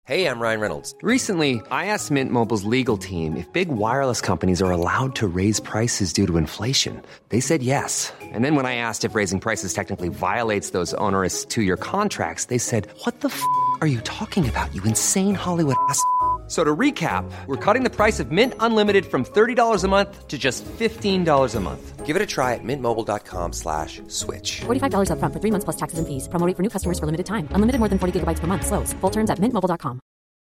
Hey, I'm Ryan Reynolds. Recently, I asked Mint Mobile's legal team if big wireless companies are allowed to raise prices due to inflation. They said yes. And then when I asked if raising prices technically violates those onerous two-year contracts, they said, "What the f*** are you talking about, you insane Hollywood ass?" So to recap, we're cutting the price of Mint Unlimited from $30 a month to just $15 a month. Give it a try at mintmobile.com/switch. $45 up front for 3 months plus taxes and fees. Promo rate for new customers for limited time. Unlimited more than 40 gigabytes per month. Slows full terms at mintmobile.com.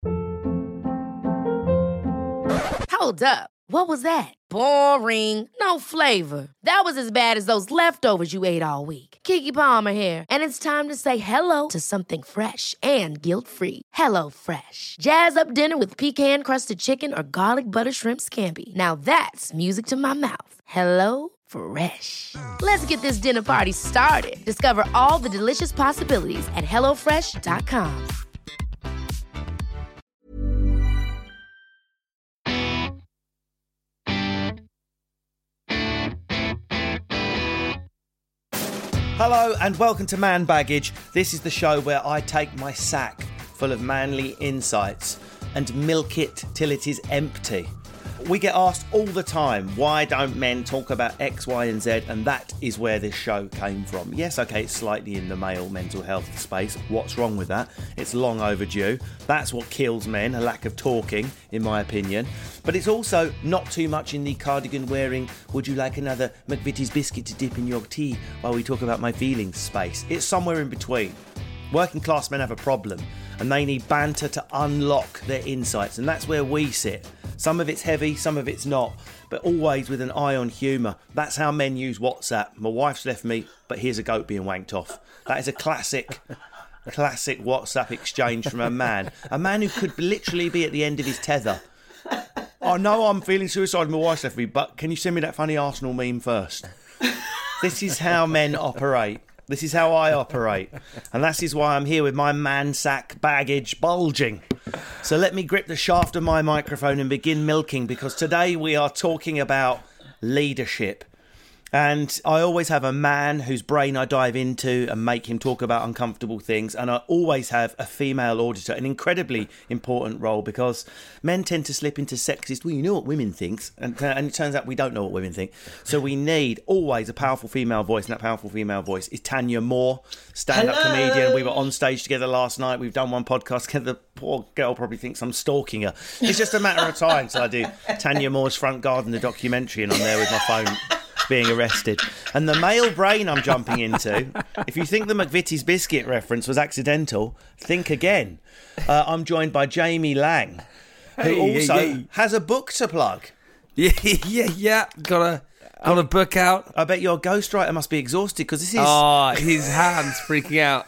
Hold up. What was that? Boring. No flavor. That was as bad as those leftovers you ate all week. Keke Palmer here. And it's time to say hello to something fresh and guilt-free. Hello Fresh. Jazz up dinner with pecan-crusted chicken or garlic butter shrimp scampi. Now that's music to my mouth. Hello Fresh. Let's get this dinner party started. Discover all the delicious possibilities at hellofresh.com. Hello and welcome to Man Baggage. This is the show where I take my sack full of manly insights and milk it till it is empty. We get asked all the time, why don't men talk about X, Y and Z? And that is where this show came from. Yes, okay, it's slightly in the male mental health space. What's wrong with that? It's long overdue. That's what kills men, a lack of talking, in my opinion. But it's also not too much in the cardigan wearing, would you like another McVitie's biscuit to dip in your tea while we talk about my feelings space. It's somewhere in between. Working class men have a problem and they need banter to unlock their insights, and that's where we sit. Some of it's heavy, some of it's not, but always with an eye on humour. That's how men use WhatsApp. My wife's left me, but here's a goat being wanked off. That is a classic WhatsApp exchange from a man who could literally be at the end of his tether. I know I'm feeling suicidal, my wife's left me, but can you send me that funny Arsenal meme first? This is how men operate. This is how I operate. And that is why I'm here with my man sack baggage bulging. So let me grip the shaft of my microphone and begin milking, because today we are talking about leadership. And I always have a man whose brain I dive into and make him talk about uncomfortable things. And I always have a female auditor, an incredibly important role, because men tend to slip into sexist, well, you know what women think. And it turns out we don't know what women think. So we need always a powerful female voice. And that powerful female voice is Tanya Moore, stand-up comedian. We were on stage together last night. We've done one podcast together. The poor girl probably thinks I'm stalking her. It's just a matter of time. So I do Tanya Moore's Front Garden, the documentary, and I'm there with my phone being arrested. And the male brain I'm jumping into, if you think the McVitie's biscuit reference was accidental, think again. I'm joined by Jamie Lang, who also has a book to plug. Yeah. Got a book out. I bet your ghostwriter must be exhausted, because this is... Oh, his hand's freaking out.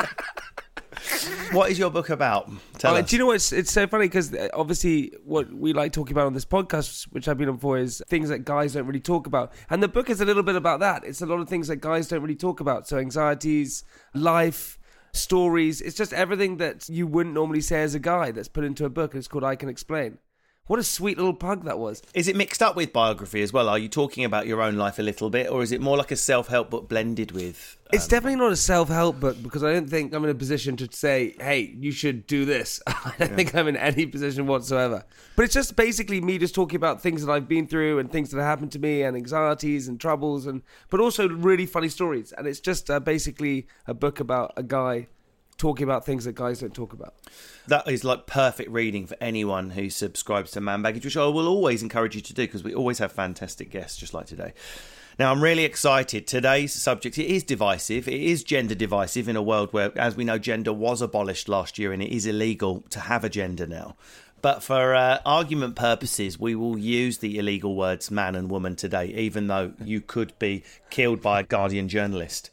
What is your book about? Tell us. Do you know what? It's so funny, because obviously what we like talking about on this podcast, which I've been on for, is things that guys don't really talk about. And the book is a little bit about that. It's a lot of things that guys don't really talk about. So anxieties, life, stories. It's just everything that you wouldn't normally say as a guy that's put into a book. It's called I Can Explain. What a sweet little plug that was. Is it mixed up with biography as well? Are you talking about your own life a little bit, or is it more like a self-help book blended with... It's definitely not a self-help book, because I don't think I'm in a position to say, hey, you should do this. I don't think I'm in any position whatsoever. But it's just basically me just talking about things that I've been through and things that have happened to me and anxieties and troubles, but also really funny stories. And it's just basically a book about a guy talking about things that guys don't talk about. That is like perfect reading for anyone who subscribes to Man Baggage, which I will always encourage you to do, because we always have fantastic guests just like today. Now, I'm really excited. Today's subject, it is divisive. It is gender divisive in a world where, as we know, gender was abolished last year and it is illegal to have a gender now. But for argument purposes, we will use the illegal words man and woman today, even though you could be killed by a Guardian journalist.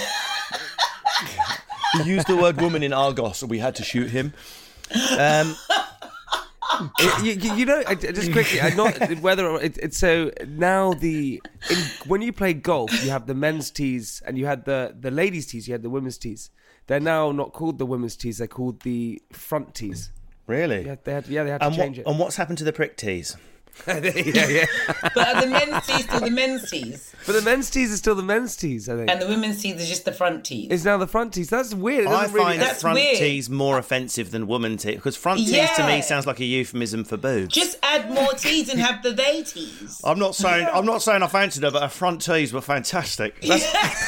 He used the word woman in Argos, so we had to shoot him. You know, just quickly, I'm not whether it's so now when you play golf, you have the men's tees and you had the ladies' tees, you had the women's tees. They're now not called the women's tees; they're called the front tees. Really? Yeah, they had to change it. And what's happened to the prick tees? yeah. But are the men's tees still the men's tees? But the men's tees are still the men's tees, I think. And the women's tees are just the front tees? It's now the front tees. That's weird. I find That's front weird. tees more offensive than woman tees, because front tees to me sounds like a euphemism for boobs. Just add more tees and have the they tees. I'm not saying I fancied her, but her front tees were fantastic. I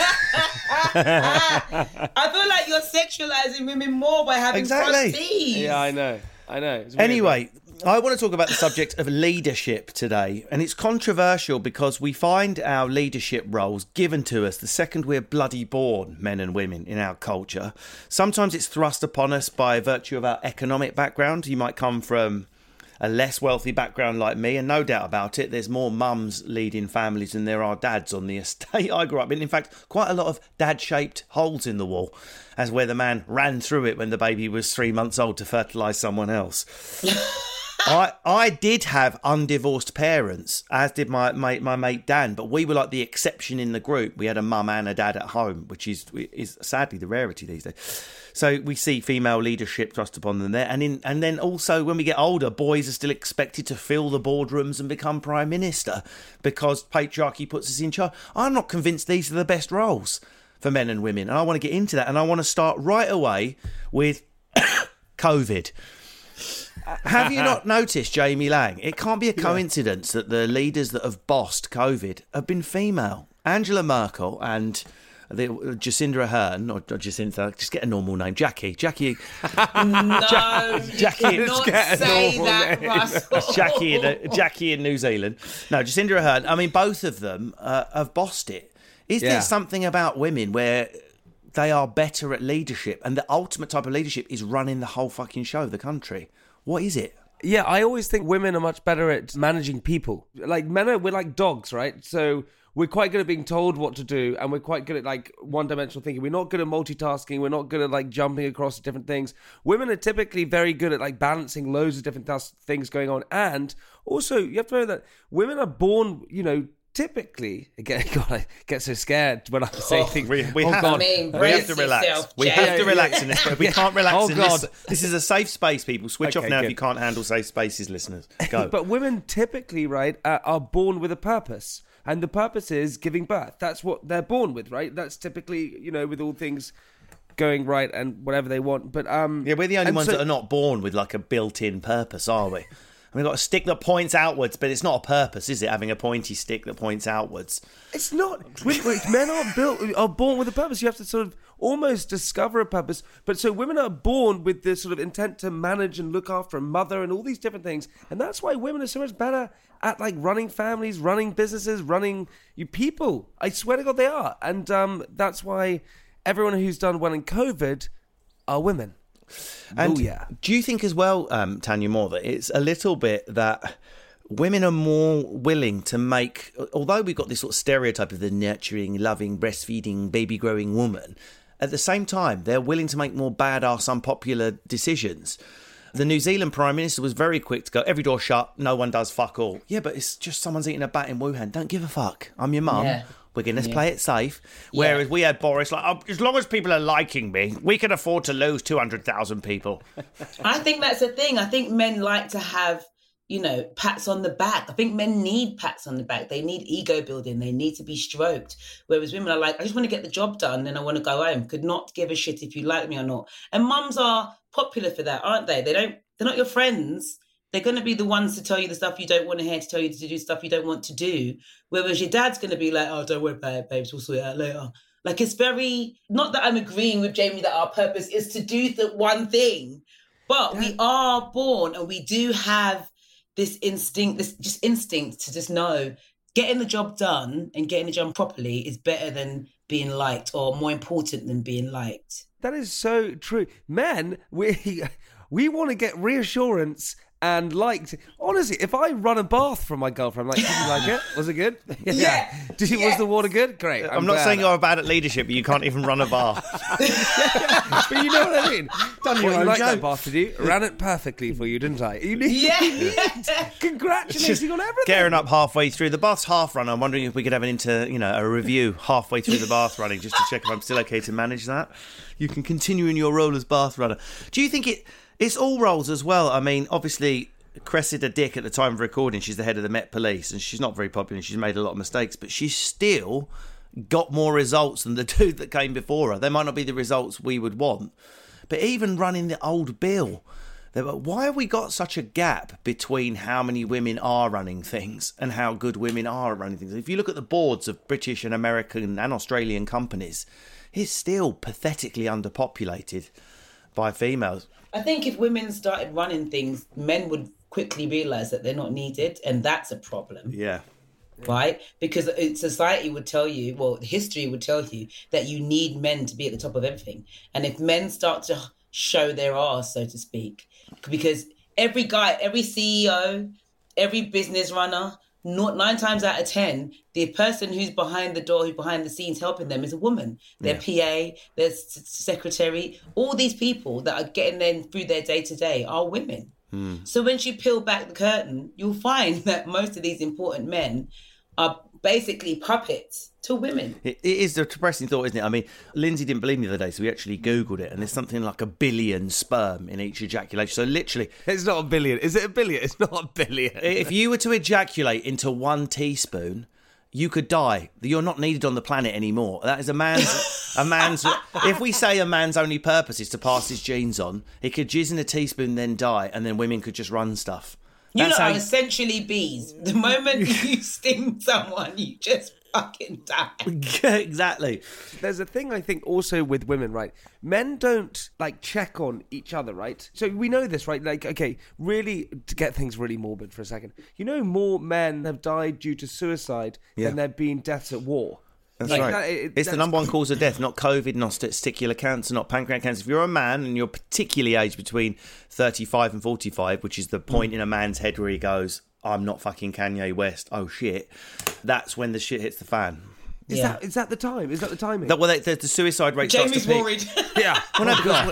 feel like you're sexualising women more by having front tees. Yeah, I know. It's weird, Anyway, I want to talk about the subject of leadership today, and it's controversial because we find our leadership roles given to us the second we're bloody born, men and women, in our culture. Sometimes it's thrust upon us by virtue of our economic background. You might come from a less wealthy background like me, and no doubt about it, there's more mums leading families than there are dads on the estate I grew up in. In fact, quite a lot of dad-shaped holes in the wall, as where the man ran through it when the baby was 3 months old to fertilise someone else. I did have undivorced parents, as did my mate Dan, but we were like the exception in the group. We had a mum and a dad at home, which is sadly the rarity these days. So we see female leadership thrust upon them there. And then also when we get older, boys are still expected to fill the boardrooms and become Prime Minister because patriarchy puts us in charge. I'm not convinced these are the best roles for men and women. And I want to get into that. And I want to start right away with COVID. Have you not noticed, Jamie Lang? It can't be a coincidence that the leaders that have bossed COVID have been female. Angela Merkel and Jacinda Ardern, or Jacinta, just get a normal name. Jackie. No, Jackie, you cannot say that, Russell. Jackie in New Zealand. No, Jacinda Ardern. I mean, both of them have bossed it. Is there something about women where they are better at leadership, and the ultimate type of leadership is running the whole fucking show of the country? What is it? Yeah, I always think women are much better at managing people. Like men we're like dogs, right? So we're quite good at being told what to do, and we're quite good at like one-dimensional thinking. We're not good at multitasking. We're not good at like jumping across different things. Women are typically very good at like balancing loads of different things going on. And also, you have to know that women are born, typically, again, God, I get so scared when I say things. We have to relax. We Jay. have to relax in this. We can't relax in God. this. This is a safe space, people. Switch off now good. if you can't handle safe spaces, listeners. Go. But women typically, right, are born with a purpose. And the purpose is giving birth. That's what they're born with, right? That's typically, with all things going right and whatever they want. But yeah, we're the only ones that are not born with like a built-in purpose, are we? We've got a stick that points outwards, but it's not a purpose, is it? Having a pointy stick that points outwards. It's not. Men are born with a purpose. You have to sort of almost discover a purpose. But so women are born with this sort of intent to manage and look after a mother and all these different things. And that's why women are so much better at like running families, running businesses, running people. I swear to God they are. And that's why everyone who's done well in COVID are women. And do you think as well, Tanya Moore, that it's a little bit that women are more willing to make, although we've got this sort of stereotype of the nurturing, loving, breastfeeding, baby-growing woman, at the same time, they're willing to make more badass, unpopular decisions. The New Zealand Prime Minister was very quick to go, every door shut, no one does fuck all. Yeah, but it's just someone's eating a bat in Wuhan. Don't give a fuck. I'm your mum. Yeah. We're going to play it safe. Whereas we had Boris as long as people are liking me, we can afford to lose 200,000 people. I think that's the thing. I think men like to have, pats on the back. I think men need pats on the back. They need ego building. They need to be stroked. Whereas women are like, I just want to get the job done, then I want to go home. Could not give a shit if you like me or not. And mums are popular for that, aren't they? They're not your friends. They're going to be the ones to tell you the stuff you don't want to hear, to tell you to do stuff you don't want to do. Whereas your dad's going to be like, oh, don't worry about it, babes, we'll sort it out later. Like, it's very, not that I'm agreeing with Jamie that our purpose is to do the one thing, but we are born and we do have this instinct, to just know getting the job done and getting the job properly is better than being liked, or more important than being liked. That is so true. Men, we want to get reassurance and liked. Honestly, if I run a bath from my girlfriend, did you like it? Was it good? Yeah. Was the water good? Great. I'm not saying you're bad at leadership, but you can't even run a bath. But you know what I mean? Done your own you like joke. that bath, did you? Ran it perfectly for you, didn't I? Congratulating on everything. Getting up halfway through. The bath's half run. I'm wondering if we could have a review halfway through the bath running, just to check if I'm still okay to manage that. You can continue in your role as bath runner. Do you think it's all roles as well? I mean, obviously, Cressida Dick, at the time of recording, she's the head of the Met Police, and she's not very popular. She's made a lot of mistakes, but she's still got more results than the dude that came before her. They might not be the results we would want, but even running the old bill, why have we got such a gap between how many women are running things and how good women are at running things? If you look at the boards of British and American and Australian companies, it's still pathetically underpopulated by females. I think if women started running things, men would quickly realise that they're not needed, and that's a problem. Yeah. Right? Because society would tell you, well, history would tell you that you need men to be at the top of everything. And if men start to show their arse, so to speak, because every guy, every CEO, every business runner, 9 times out of 10, the person who's behind the door, who's behind the scenes helping them is a woman. Their PA, their secretary, all these people that are getting them through their day-to-day are women. So once you peel back the curtain, you'll find that most of these important men are basically puppets to women. It is a depressing thought, isn't it? I mean, Lindsay didn't believe me the other day, so we actually Googled it, and there's something like 1 billion sperm in each ejaculation. So literally... It's not 1 billion. Is it 1 billion? It's not 1 billion. If you were to ejaculate into 1 teaspoon, you could die. You're not needed on the planet anymore. That is a man's... If we say a man's only purpose is to pass his genes on, he could jizz in a teaspoon, then die, and then women could just run stuff. You lot are essentially bees. The moment you sting someone, you just fucking die. Exactly. There's a thing I think also with women, right? Men don't like check on each other, right? So we know this, right? Like, okay, really, to get things really morbid for a second, you know, more men have died due to suicide than there have been deaths at war. That's right. It's the number one cause of death, not COVID, not testicular cancer, not pancreatic cancer. If you're a man and you're particularly aged between 35 and 45, which is the point in a man's head where he goes, I'm not fucking Kanye West, oh shit, that's when the shit hits the fan. Is that the time? Is that the timing? The suicide rate starts to peak. Jamie's worried. Yeah. When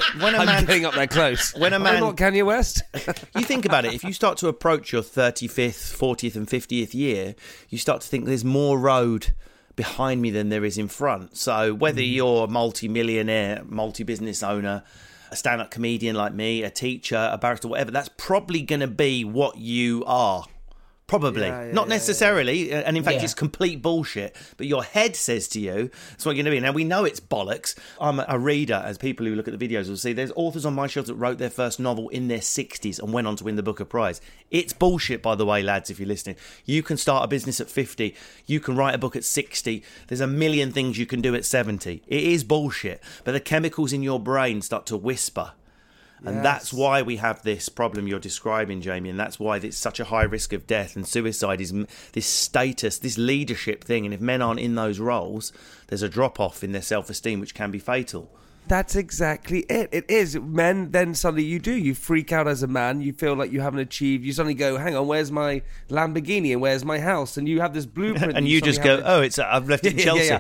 a I'm man, getting up there close. When a man, I'm not Kanye West. You think about it, if you start to approach your 35th, 40th and 50th year, you start to think there's more road behind me than there is in front. So whether you're a multi-millionaire, multi-business owner, a stand-up comedian like me, a teacher, a barrister, whatever, that's probably going to be what you are. Probably. Not necessarily. And in fact, it's complete bullshit. But your head says to you, that's what you're going to be. Now, we know it's bollocks. I'm a reader, as people who look at the videos will see. There's authors on my shelf that wrote their first novel in their 60s and went on to win the Booker Prize. It's bullshit, by the way, lads, if you're listening. You can start a business at 50. You can write a book at 60. There's a million things you can do at 70. It is bullshit. But the chemicals in your brain start to whisper. And that's why we have this problem you're describing, Jamie, and that's why it's such a high risk of death. And suicide is this status, this leadership thing. And if men aren't in those roles, there's a drop-off in their self-esteem, which can be fatal. That's exactly it. It is. Men, then suddenly you freak out as a man. You feel like you haven't achieved. You suddenly go, hang on, where's my Lamborghini and where's my house? And you have this blueprint. And you just go, I've left it in Chelsea.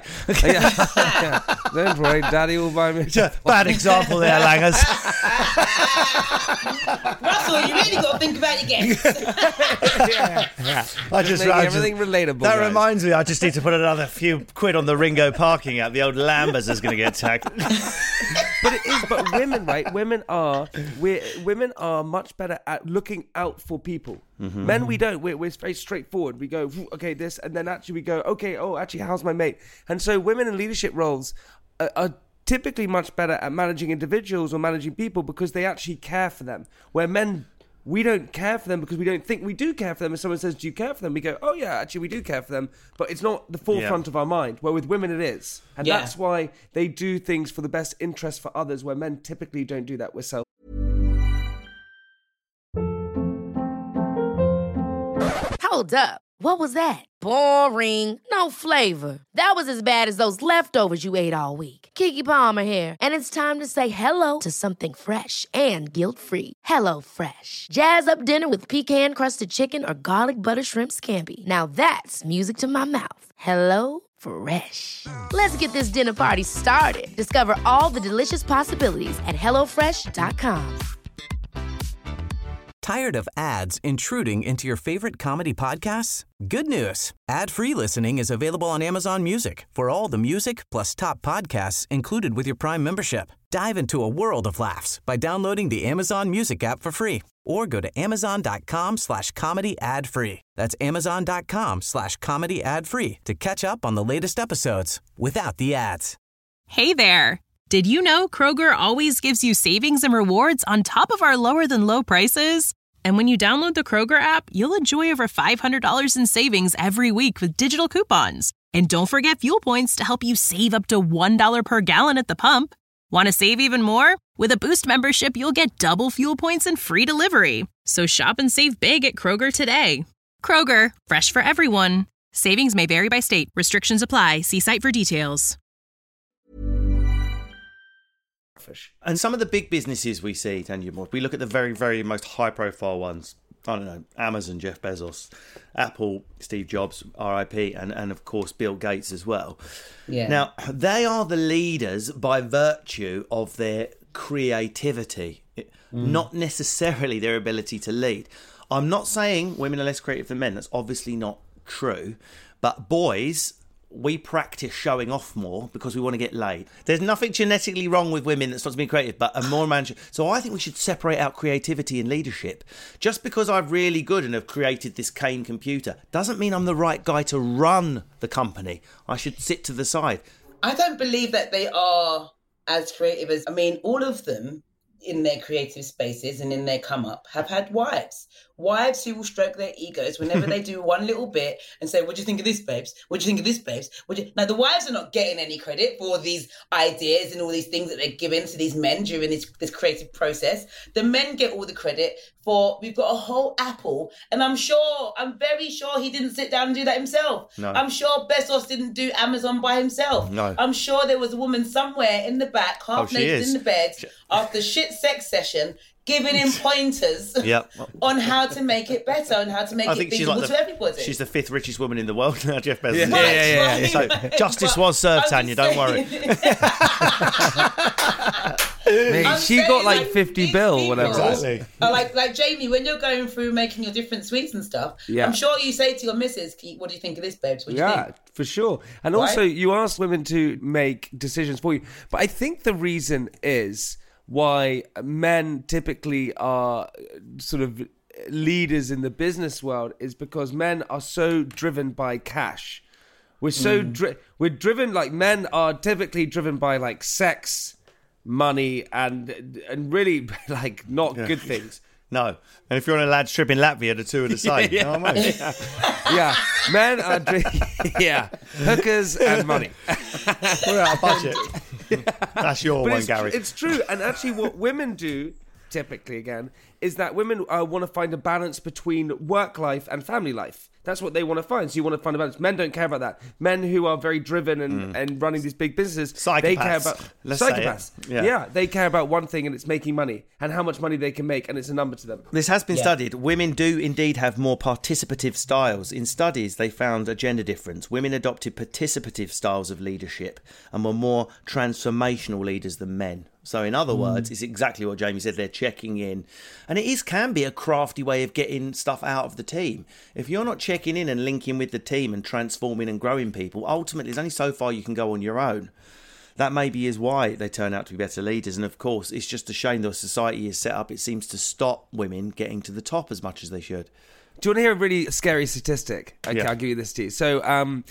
Yeah. Don't worry, Daddy will buy me. Bad example there, Langers. Russell, you really got to think about your guests. I just everything relatable. That guys. reminds me, I just need to put another few quid on the Ringo parking app. The old Lambers is going to get tagged. But it is. But women, right? Women are much better at looking out for people. Mm-hmm. Men, we don't. We're very straightforward. We go, okay, this, and then actually we go, okay, actually, how's my mate? And so women in leadership roles are typically much better at managing individuals or managing people because they actually care for them. Where men, we don't care for them because we don't think we do care for them. If someone says, do you care for them? We go, oh yeah, actually we do care for them. But it's not the forefront of our mind. Where with women it is. And that's why they do things for the best interest for others, where men typically don't do that. We're self. Hold up. What was that? Boring. No flavor. That was as bad as those leftovers you ate all week. Keke Palmer here. And it's time to say hello to something fresh and guilt-free. Hello Fresh. Jazz up dinner with pecan-crusted chicken or garlic butter shrimp scampi. Now that's music to my mouth. Hello Fresh. Let's get this dinner party started. Discover all the delicious possibilities at HelloFresh.com. Tired of ads intruding into your favorite comedy podcasts? Good news. Ad-free listening is available on Amazon Music for all the music plus top podcasts included with your Prime membership. Dive into a world of laughs by downloading the Amazon Music app for free or go to amazon.com/comedy ad free. That's amazon.com/comedy ad free to catch up on the latest episodes without the ads. Hey there. Did you know Kroger always gives you savings and rewards on top of our lower than low prices? And when you download the Kroger app, you'll enjoy over $500 in savings every week with digital coupons. And don't forget fuel points to help you save up to $1 per gallon at the pump. Want to save even more? With a Boost membership, you'll get double fuel points and free delivery. So shop and save big at Kroger today. Kroger, fresh for everyone. Savings may vary by state. Restrictions apply. See site for details. And some of the big businesses we see, Tanya Moore, we look at the very, very most high-profile ones. I don't know, Amazon, Jeff Bezos, Apple, Steve Jobs, RIP, and of course Bill Gates as well. Yeah. Now, they are the leaders by virtue of their creativity, not necessarily their ability to lead. I'm not saying women are less creative than men. That's obviously not true. But boys, we practice showing off more because we want to get laid. There's nothing genetically wrong with women that stops being creative, but a more man. So I think we should separate out creativity and leadership. Just because I'm really good and have created this Kane computer doesn't mean I'm the right guy to run the company. I should sit to the side. I don't believe that they are as creative as, I mean, all of them in their creative spaces and in their come up have had wives who will stroke their egos whenever they do one little bit and say, what do you think of this, babes? What do you think of this, babes? Now, the wives are not getting any credit for all these ideas and all these things that they're giving to these men during this creative process. The men get all the credit for, we've got a whole Apple, and I'm very sure he didn't sit down and do that himself. No. I'm sure Bezos didn't do Amazon by himself. No. I'm sure there was a woman somewhere in the back, half naked in the bed, after shit sex session, giving him pointers on how to make it better and how to make it visible to everybody. She's the 5th richest woman in the world now, Jeff Bezos. Yeah. So justice was served, Tanya, don't worry. Mate, she got like 50 bill, whatever. Exactly. Like Jamie, when you're going through making your different sweets and stuff, I'm sure you say to your missus, what do you think of this, babes? What do you think? For sure. And also, you ask women to make decisions for you. But I think the reason is why men typically are sort of leaders in the business world is because men are so driven by cash. We're so we're driven, like, men are typically driven by like sex, money, and really like not good things. No. And if you're on a lad strip in Latvia, the two are the same. Yeah. You know what I mean? Yeah. Men are hookers and money. We're out of budget. That's your one, Gary. It's true. And actually what women do, typically again, is that women want to find a balance between work life and family life. That's what they want to find. So you want to find a balance. Men don't care about that. Men who are very driven and running these big businesses, they care about psychopaths. Yeah, they care about one thing, and it's making money and how much money they can make, and it's a number to them. This has been studied. Women do indeed have more participative styles. In studies, they found a gender difference. Women adopted participative styles of leadership and were more transformational leaders than men. So in other words, it's exactly what Jamie said. They're checking in. And can be a crafty way of getting stuff out of the team. If you're not checking in and linking with the team and transforming and growing people, ultimately there's only so far you can go on your own. That maybe is why they turn out to be better leaders. And of course, it's just a shame the society is set up. It seems to stop women getting to the top as much as they should. Do you want to hear a really scary statistic? Okay, I'll give you this to you. So,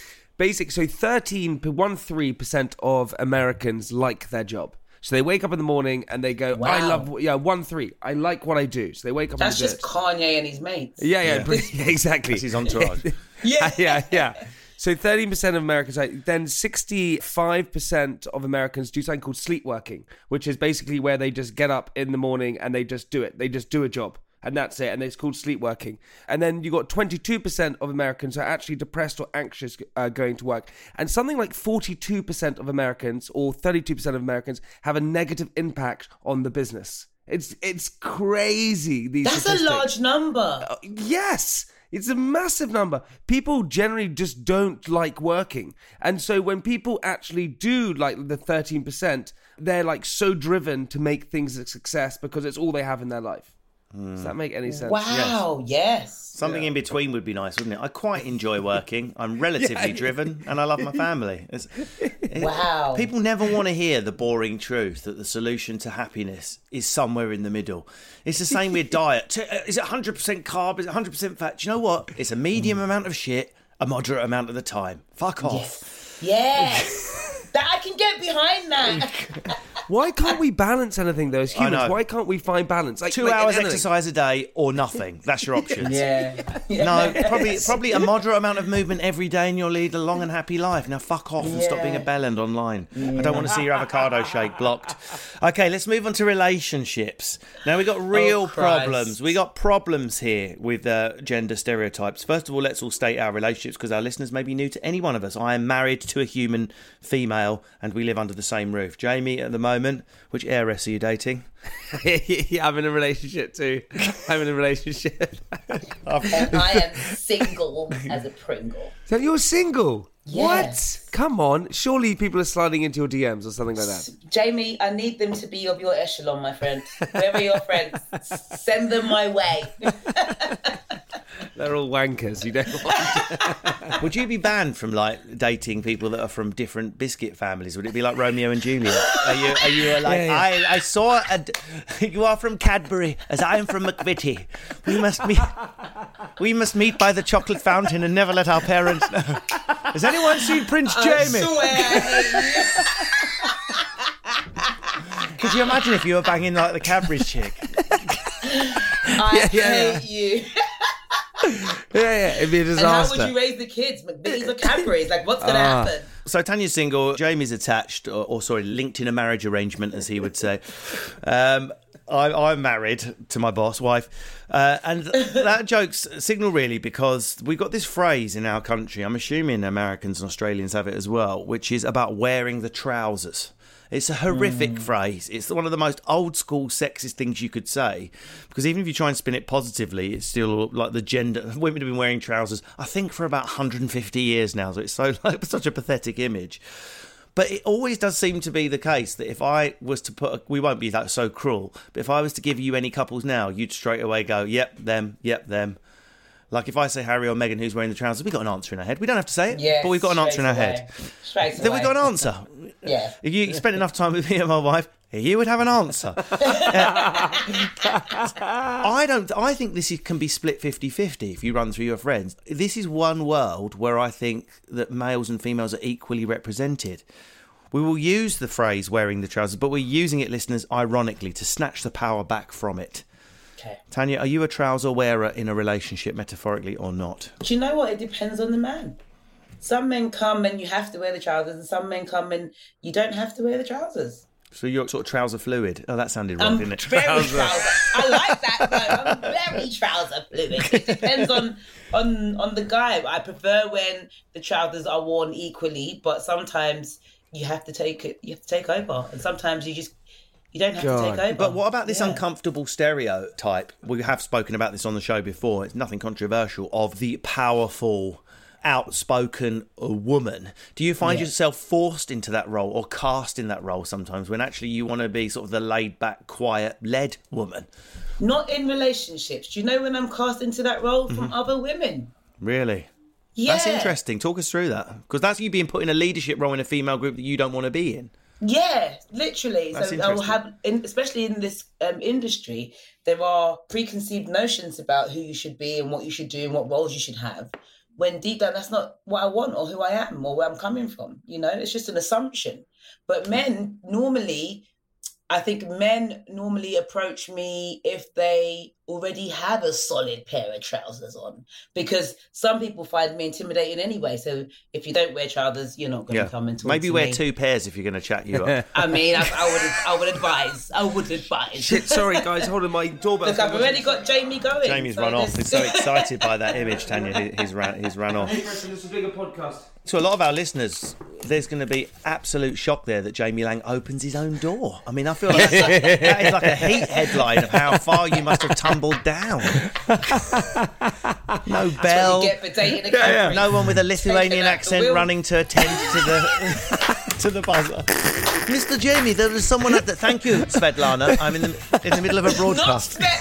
13% of Americans like their job. So they wake up in the morning and they go, wow. I love, 1-3. I like what I do. So they wake up and do it. That's just Kanye and his mates. Yeah, exactly. That's his entourage. Yeah. So 13% of Americans, then 65% of Americans do something called sleepwalking, which is basically where they just get up in the morning and they just do it. They just do a job. And that's it. And it's called sleepwalking. And then you got 22% of Americans who are actually depressed or anxious going to work. And something like 42% of Americans or 32% of Americans have a negative impact on the business. It's crazy. That's a large number. Yes. It's a massive number. People generally just don't like working. And so when people actually do like the 13%, they're like so driven to make things a success because it's all they have in their life. Does that make any sense? Wow, yes. Something in between would be nice, wouldn't it? I quite enjoy working. I'm relatively driven and I love my family. Wow. People never want to hear the boring truth that the solution to happiness is somewhere in the middle. It's the same with diet. Is it 100% carb? Is it 100% fat? Do you know what? It's a medium amount of shit, a moderate amount of the time. Fuck off. Yes. That I can get behind that. Why can't we balance anything though as humans? know. Why can't we find balance? 2 hours exercise a day or nothing. That's your options. No, probably a moderate amount of movement every day and you'll lead a long and happy life. Now fuck off and stop being a bellend online. I don't want to see your avocado shake blocked. Okay, let's move on to relationships. Now we got real problems. We got problems here with gender stereotypes. First of all, let's all state our relationships because our listeners may be new to any one of us. I am married to a human female and we live under the same roof. Jamie, at the moment, which heiress are you dating? Yeah, I'm in a relationship too. I'm in a relationship. And I am single as a Pringle. So you're single? Yes. What? Come on. Surely people are sliding into your DMs or something like that. Jamie, I need them to be of your echelon, my friend. Whoever your friends, send them my way. They're all wankers. You don't want. Would you be banned from like dating people that are from different biscuit families? Would it be like Romeo and Juliet? Are you like I saw you are from Cadbury as I am from McVitie. We must meet by the chocolate fountain and never let our parents know. Has anyone seen Prince Jamie? Could you imagine if you were banging like the Cadbury's chick? I hate you. Yeah, it'd be a disaster. And how would you raise the kids? McVitie's or Cadbury's? Like, what's going to happen? So Tanya's single, Jamie's attached, or linked in a marriage arrangement, as he would say. I'm married to my boss, wife. And that joke's signal really because we've got this phrase in our country, I'm assuming Americans and Australians have it as well, which is about wearing the trousers. It's a horrific phrase. It's one of the most old school sexist things you could say. Because even if you try and spin it positively, it's still like the gender. Women have been wearing trousers, I think, for about 150 years now. So it's such a pathetic image. But it always does seem to be the case that if I was to we won't be that so cruel, but if I was to give you any couples now, you'd straight away go, yep, them. Like if I say Harry or Meghan who's wearing the trousers, we've got an answer in our head. We don't have to say it, but we've got an answer in our head. Then we've got an answer. Yeah. If you spent enough time with me and my wife, you would have an answer. I think this can be split 50-50 if you run through your friends. This is one world where I think that males and females are equally represented. We will use the phrase wearing the trousers, but we're using it, listeners, ironically, to snatch the power back from it. Okay. Tanya, are you a trouser wearer in a relationship, metaphorically or not? Do you know what? It depends on the man. Some men come and you have to wear the trousers, and some men come and you don't have to wear the trousers. So you're sort of trouser fluid. Oh, that sounded wrong, didn't it? Very trouser. I like that, though. I'm very trouser fluid. It depends on the guy. I prefer when the trousers are worn equally, but sometimes you have to take it. You have to take over, and sometimes you don't have to take over. But what about this uncomfortable stereotype? We have spoken about this on the show before. It's nothing controversial, of the powerful, outspoken woman. Do you find yourself forced into that role or cast in that role sometimes when actually you want to be sort of the laid-back, quiet, led woman? Not in relationships. Do you know when I'm cast into that role from other women? Really? Yeah. That's interesting. Talk us through that. Because that's you being put in a leadership role in a female group that you don't want to be in. Yeah, literally. That's so I will have, especially in this industry, there are preconceived notions about who you should be and what you should do and what roles you should have. When deep down, that's not what I want or who I am or where I'm coming from. You know, it's just an assumption. But men normally approach me if they already have a solid pair of trousers on, because some people find me intimidating anyway. So if you don't wear trousers, you're not going to come and talk Maybe to wear me. 2 pairs if you're going to chat you up. I mean, I would advise. Shit, sorry guys, hold on, my doorbell. Look, I've already got Jamie going. Jamie's run off. He's so excited by that image, Tanya. He's run off. This is a bigger podcast. To a lot of our listeners, there's going to be absolute shock there that Jamie Lang opens his own door. I mean, I feel like that is like a heat headline of how far you must have tumbled down. No bell. Get for dating a country. No one with a Lithuanian accent running to attend to the buzzer. Mr. Jamie, there is someone at the... Thank you, Svetlana. I'm in the middle of a broadcast. Not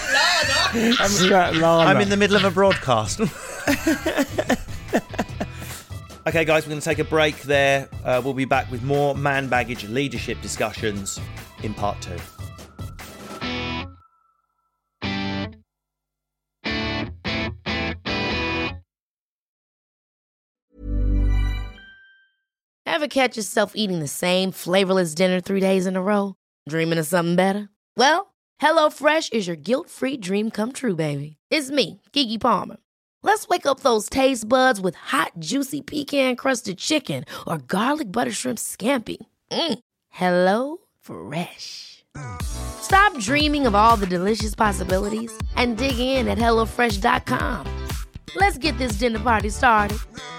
Svetlana. I'm in the middle of a broadcast. Okay, guys, we're going to take a break there. We'll be back with more Man Baggage leadership discussions in part 2. Ever catch yourself eating the same flavorless dinner 3 days in a row? Dreaming of something better? Well, HelloFresh is your guilt-free dream come true, baby. It's me, Keke Palmer. Let's wake up those taste buds with hot, juicy pecan-crusted chicken or garlic butter shrimp scampi. Hello Fresh. Stop dreaming of all the delicious possibilities and dig in at HelloFresh.com. Let's get this dinner party started.